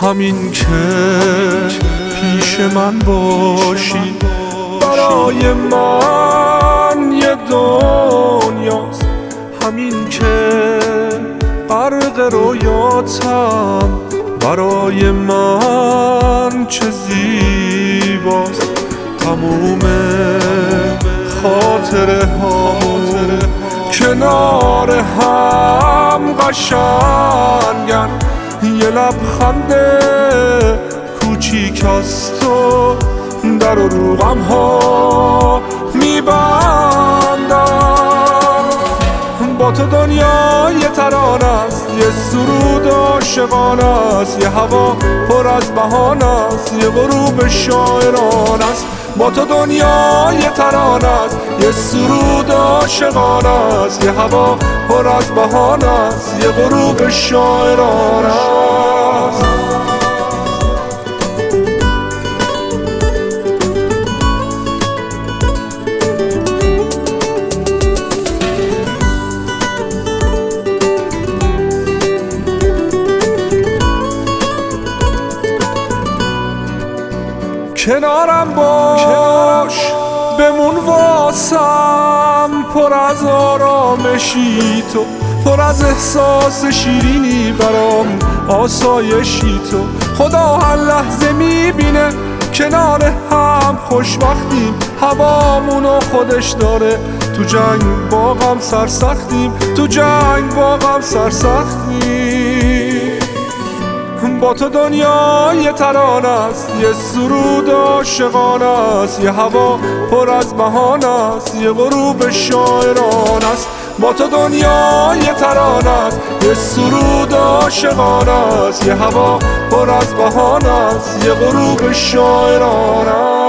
همین که پیش من باشی برای من یه دنیاست. همین که غرق رویاتم برای من چه زیباست. تموم خاطره ها کنار هم قشنگن، یه لبخند کوچیک از تو در روغم ها میبندم. با تو دنیا یه ترانه است، یه سرود عاشقانه است، یه هوا پر از بهانه است، یه غروب شاعرانه است. با تو دنیا یه ترانه است، یه سرود عاشقانه است، یه هوا پر از بهانه است، یه غروب شاعرانه است. کنارم باش بمون واسم، پر از آرامشی تو، پر از احساس شیرینی برام آسایشی تو. خدا هر لحظه میبینه کنار هم خوشبختیم، هوامونو خودش داره، تو جنگ با غم سرسختیم، تو جنگ با غم سرسختیم. با تو دنیا یه ترانه است، یه سرود عاشقانه است، یه هوا پر از بهانه است، یه غروب شاعرانه است. با تو دنیا یه ترانه است، یه سرود عاشقانه است، یه هوا پر از بهانه است، یه غروب شاعرانه است.